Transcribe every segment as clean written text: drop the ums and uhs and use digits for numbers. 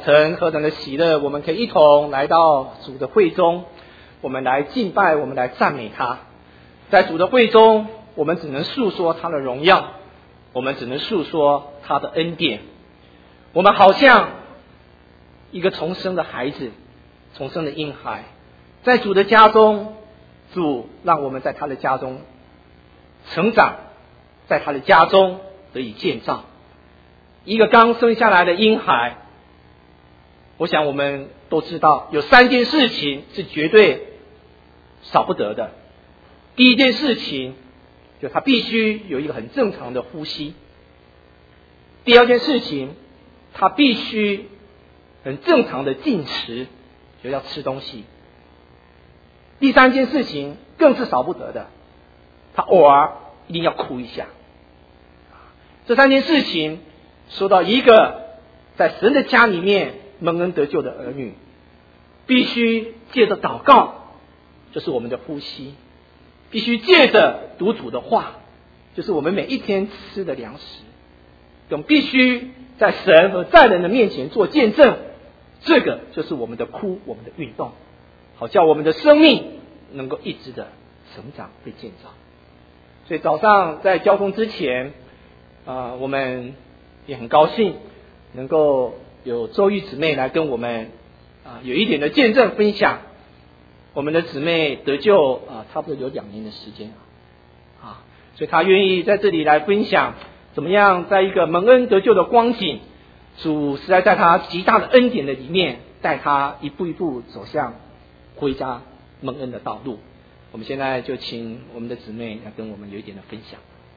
晨何等的喜乐，我们可以一同来到主的会中，我们来敬拜，我们来赞美他。在主的会中，我们只能诉说他的荣耀，我们只能诉说他的恩典。我们好像一个重生的孩子，重生的婴孩，在主的家中，主让我们在他的家中成长，在他的家中得以建造。一个刚生下来的婴孩，我想我们都知道，有3件事情是绝对少不得的。第一件事情，就他必须有一个很正常的呼吸；第二件事情，他必须很正常的进食，就要吃东西；第3件事情更是少不得的，他偶尔一定要哭一下。这3件事情说到一个在神的家里面蒙恩得救的儿女，必须借着祷告，就是我们的呼吸；必须借着读主的话，就是我们每一天吃的粮食；更必须在神和在人的面前做见证，这个就是我们的哭，我们的运动，好叫我们的生命能够一直的成长被建造。所以早上在交通之前我们也很高兴能够有周玉姊妹来跟我们有一点的见证分享。我们的姊妹得救差不多有2年的时间所以她愿意在这里来分享怎么样在一个蒙恩得救的光景，主实在在她极大的恩典的里面带她一步一步走向回家蒙恩的道路。我们现在就请我们的姊妹来跟我们有一点的分享。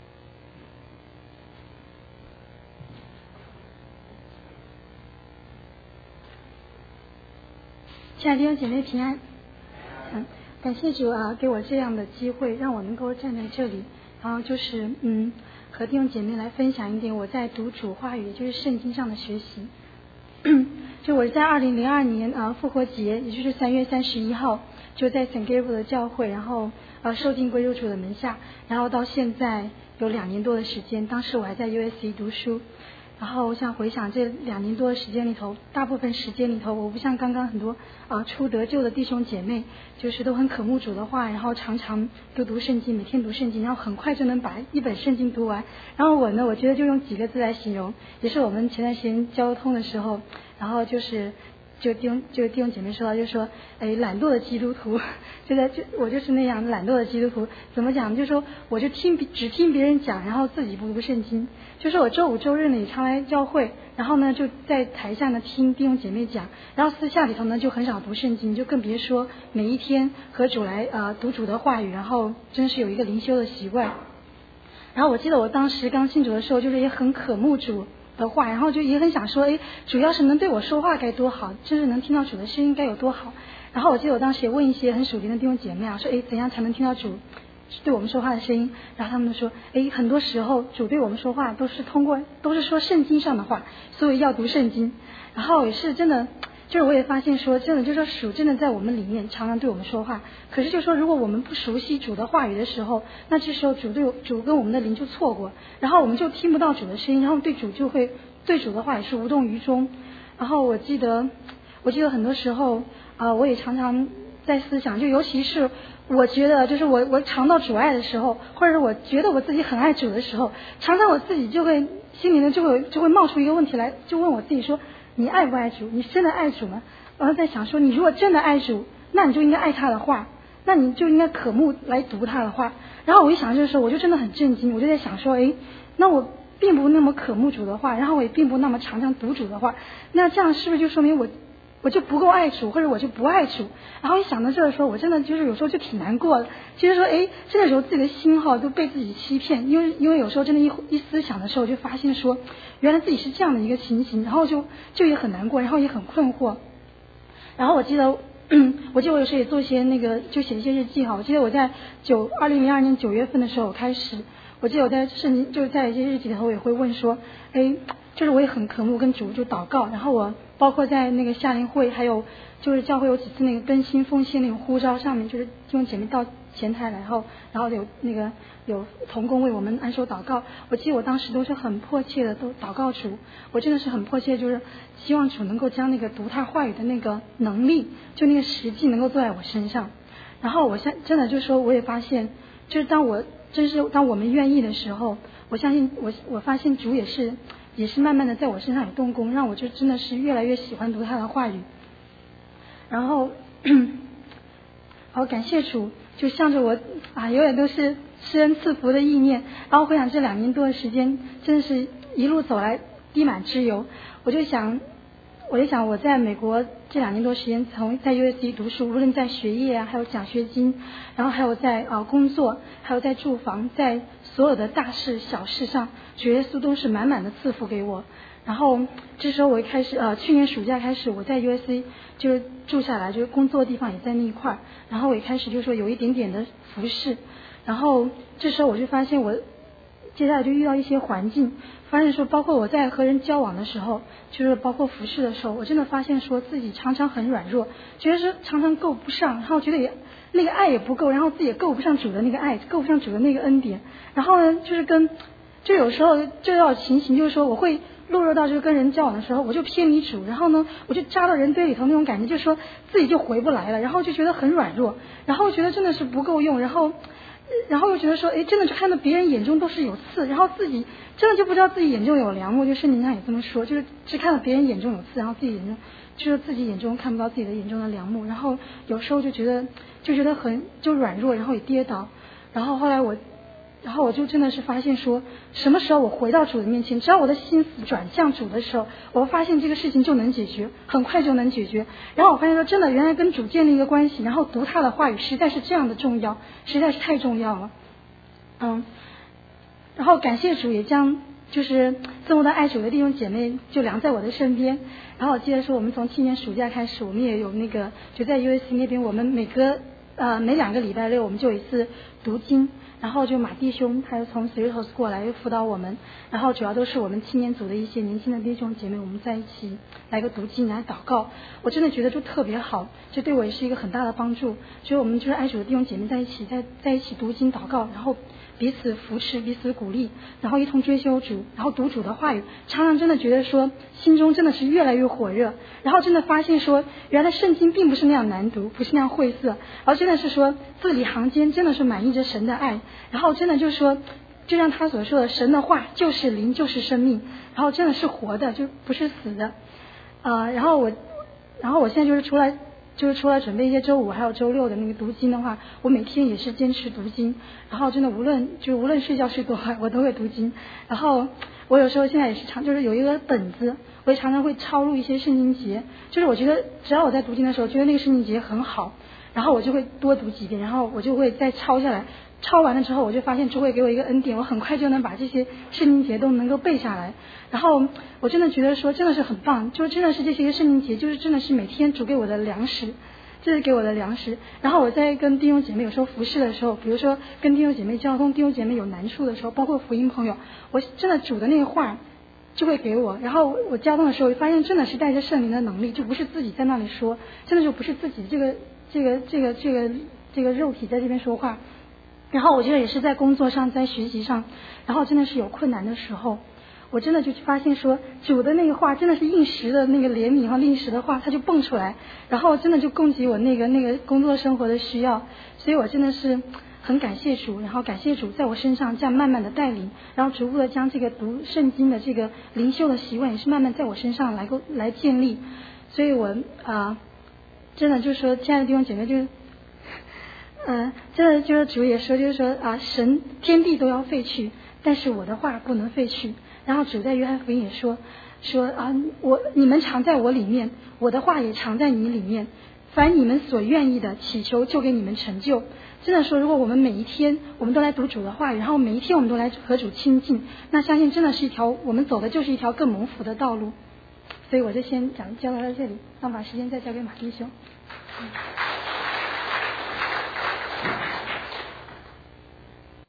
亲爱的弟兄姐妹平安，感谢主给我这样的机会，让我能够站在这里，然后就是和弟兄姐妹来分享一点我在读主话语，也就是圣经上的学习。就我在2002年复活节，也就是3月31号，就在圣盖博的教会，然后受尽归入主的门下，然后到现在有2年多的时间。当时我还在 USC 读书。然后我想回想这2年多的时间里头，大部分时间里头，我不像刚刚很多初得救的弟兄姐妹，就是都很渴慕主的话，然后常常就读圣经，每天读圣经，然后很快就能把一本圣经读完。然后我呢，我觉得就用几个字来形容，也是我们前段时间交通的时候，然后就弟兄姐妹说到，就说懒惰的基督徒，我就是那样懒惰的基督徒。怎么讲？就说我就只听别人讲，然后自己不读圣经。就是我周5周日呢也常来教会，然后呢就在台下呢听弟兄姐妹讲，然后私下里头呢就很少读圣经，就更别说每一天和主来读主的话语，然后真是有一个灵修的习惯。然后我记得我当时刚信主的时候，就是也很渴慕主的话，然后就也很想说，主要是能对我说话该多好，真是能听到主的声音该有多好。然后我记得我当时也问一些很属灵的弟兄姐妹说怎样才能听到主对我们说话的声音？然后他们就说很多时候主对我们说话都是说圣经上的话，所以要读圣经。然后也是真的，就是我也发现说，真的就是说主真的在我们里面常常对我们说话。可是就说如果我们不熟悉主的话语的时候，那这时候主跟我们的灵就错过，然后我们就听不到主的声音，然后对主的话也是无动于衷。然后我记得很多时候我也常常在思想，就尤其是我觉得就是我尝到主爱的时候，或者是我觉得我自己很爱主的时候，常常我自己就会心里呢就会冒出一个问题来，就问我自己说，你爱不爱主？你真的爱主吗？然后在想说，你如果真的爱主，那你就应该爱他的话，那你就应该渴慕来读他的话。然后我一想这个时候，我就真的很震惊，我就在想说，那我并不那么渴慕主的话，然后我也并不那么常常读主的话，那这样是不是就说明我就不够爱主，或者我就不爱主？然后一想到这的时候，我真的就是有时候就挺难过的。其实说，这个时候自己的心都被自己欺骗，因为有时候真的一思想的时候，就发现说，原来自己是这样的一个情形，然后就也很难过，然后也很困惑。然后我记得我有时候也做一些就写一些日记我记得我在2002年9月份的时候开始，我记得我在圣经就是在一些日记里头，我也会问说，就是我也很渴慕跟主就祷告，然后我包括在那个夏令会，还有就是教会有几次更新奉献呼召上面，就是弟兄姐妹到前台来后，然后有同工为我们按手祷告。我记得我当时都是很迫切的都祷告主，我真的是很迫切，就是希望主能够将那个读他话语的那个能力，就那个实际能够做在我身上。然后我真的就是说，我也发现，就是当我们愿意的时候，我相信我发现主也是慢慢的在我身上有动工，让我就真的是越来越喜欢读他的话语。然后好感谢主，就向着我永远都是施恩赐福的意念。然后回想这2年多的时间，真的是一路走来滴满脂油。我就想我在美国这2年多时间，在 USC 读书，无论在学业还有奖学金，然后还有在工作，还有在住房，在所有的大事小事上，主耶稣都是满满的赐福给我。然后这时候我一开始去年暑假开始，我在 USC 就是住下来，就是工作的地方也在那一块，然后我一开始就说有一点点的服侍。然后这时候我就发现我接下来就遇到一些环境，发现说包括我在和人交往的时候，就是包括服侍的时候，我真的发现说自己常常很软弱，觉得是常常够不上，然后觉得也那个爱也不够，然后自己也够不上主的那个爱，够不上主的那个恩典。然后呢就有时候就要情形，就是说我会落入到就是跟人交往的时候，我就偏离主，然后呢我就扎到人堆里头那种感觉，就是说自己就回不来了，然后就觉得很软弱，然后觉得真的是不够用，然后又觉得说真的就看到别人眼中都是有刺，然后自己真的就不知道自己眼中有梁木，就圣经上也这么说，就是只看到别人眼中有刺，然后自己眼中看不到自己的眼中的梁木，然后有时候就觉得很软弱，然后也跌倒。然后后来我就真的是发现说，什么时候我回到主的面前，只要我的心思转向主的时候，我发现这个事情就能解决，很快就能解决。然后我发现说，真的原来跟主建立一个关系，然后读他的话语实在是这样的重要，实在是太重要了。然后感谢主也将就是这么多爱主的弟兄姐妹就量在我的身边。然后我记得说，我们从去年暑假开始，我们也有就在 USC 那边，我们每2个礼拜六我们就有一次读经。然后就马弟兄他又从 Cerritos 过来辅导我们，然后主要都是我们青年组的一些年轻的弟兄姐妹，我们在一起来个读经来祷告。我真的觉得就特别好，这对我也是一个很大的帮助。所以我们就是爱主的弟兄姐妹在一起读经祷告，然后彼此扶持彼此鼓励，然后一同追求主，然后读主的话语，常常真的觉得说心中真的是越来越火热，然后真的发现说原来圣经并不是那样难读，不是那样晦涩，而真的是说字里行间真的是满溢着神的爱。然后真的就是说，就像他所说的，神的话就是灵，就是生命，然后真的是活的，就不是死的。然后我现在就是除了准备一些周5还有周6的那个读经的话，我每天也是坚持读经。然后真的无论睡觉睡多晚，我都会读经。然后我有时候现在也是就是有一个本子，我也常常会抄录一些圣经节，就是我觉得只要我在读经的时候觉得那个圣经节很好，然后我就会多读几遍，然后我就会再抄下来。抄完了之后，我就发现主会给我一个恩典，我很快就能把这些圣经节都能够背下来。然后我真的觉得说真的是很棒，就真的是这些圣经节，就是真的是每天主给我的粮食，这是给我的粮食。然后我在跟弟兄姐妹有时候服侍的时候，比如说跟弟兄姐妹交通，弟兄姐妹有难处的时候，包括福音朋友，我真的主的那个话就会给我。然后我交通的时候发现真的是带着圣灵的能力，就不是自己在那里说，真的就不是自己这个肉体在这边说话。然后我觉得也是在工作上，在学习上，然后真的是有困难的时候，我真的就发现说主的那个话真的是应时的那个怜悯和应时的话，它就蹦出来，然后真的就供给我那个工作生活的需要。所以我真的是很感谢主，然后感谢主在我身上这样慢慢的带领，然后逐步的将这个读圣经的这个灵修的习惯也是慢慢在我身上来建立。所以我真的就是说，亲爱的弟兄姐妹，就是真的就是主也说，就是说神天地都要废去，但是我的话不能废去。然后主在约翰福音也说你们常在我里面，我的话也常在你里面，凡你们所愿意的祈求就给你们成就。真的说，如果我们每一天我们都来读主的话语，然后每一天我们都来和主亲近，那相信真的是我们走的就是一条更蒙福的道路。所以我就先交到这里，让把时间再交给马弟兄。